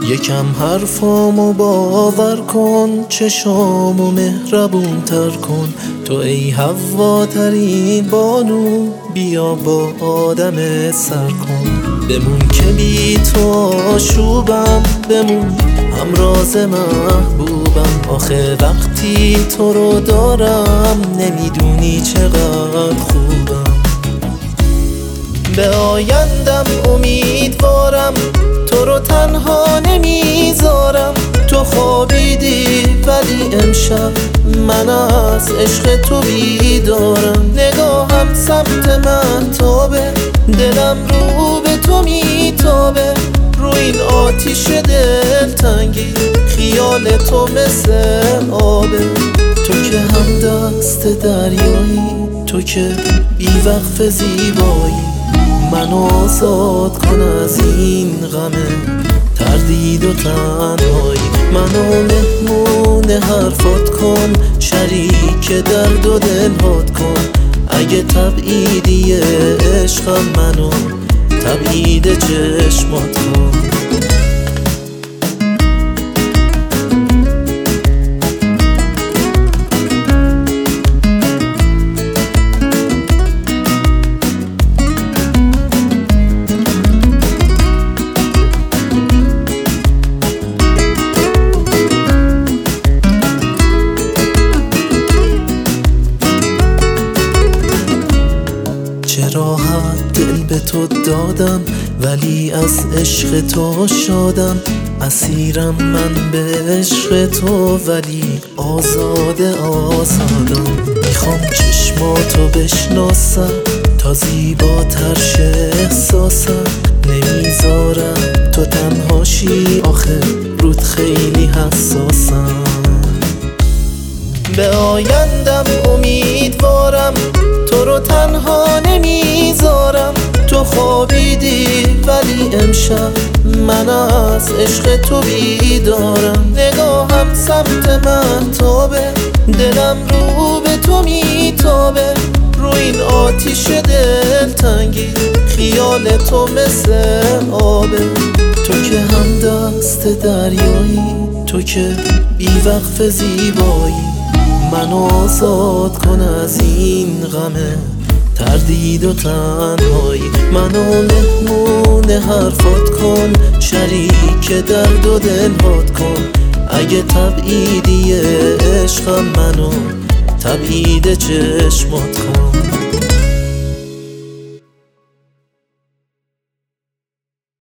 یکم حرفامو باور کن، چشامو مهربون تر کن. تو ای هواترین بانو، بیا با آدم سر کن. بمون که بی تو آشوبم، بمون همراز محبوبم. آخه وقتی تو رو دارم، نمیدونی چقدر خوبم. به آیندم امیدوارم، تو رو تنها نمیذارم. تو خوابیدی ولی امشب من از عشق تو بیدارم. نگاهم سمت من تابه، دلم رو به تو میتابه. رو این آتیش دلتنگی، خیال تو مثل آبه. تو که هم دست دریایی، تو که بی وقف زیبایی. من آزاد کن از این غم تردید و تنهایی. منو مهمون حرفات کن، شریک درد و دلهات کن. اگه تبعیدی عشقم، منو تبعید چشمات کن. چه راحت دل به تو دادم، ولی از عشق تو شادم. اسیرم من به عشق تو، ولی آزادم. میخوام چشماتو بشناسم، تا زیباتر شه احساسم. نمیذارم تو تنهاشی، آخه رود خیلی حساسم. به آیندم امیدوارم، تو رو تنها نمیذارم. تو خوابیدی ولی امشب من از عشق تو بیدارم. نگاهم سمت من تابه، دلم رو به تو میتابه. رو این آتیش دلتنگی، خیال تو مثل آبه. تو که هم دست دریایی، تو که بی وقف زیبایی. من آزاد کن از این غم تردید و تنهایی. منو مهمون حرفات کن، شریک درد و دلهات کن. اگه تبعیدی عشقم، منو تبعید چشمات کن.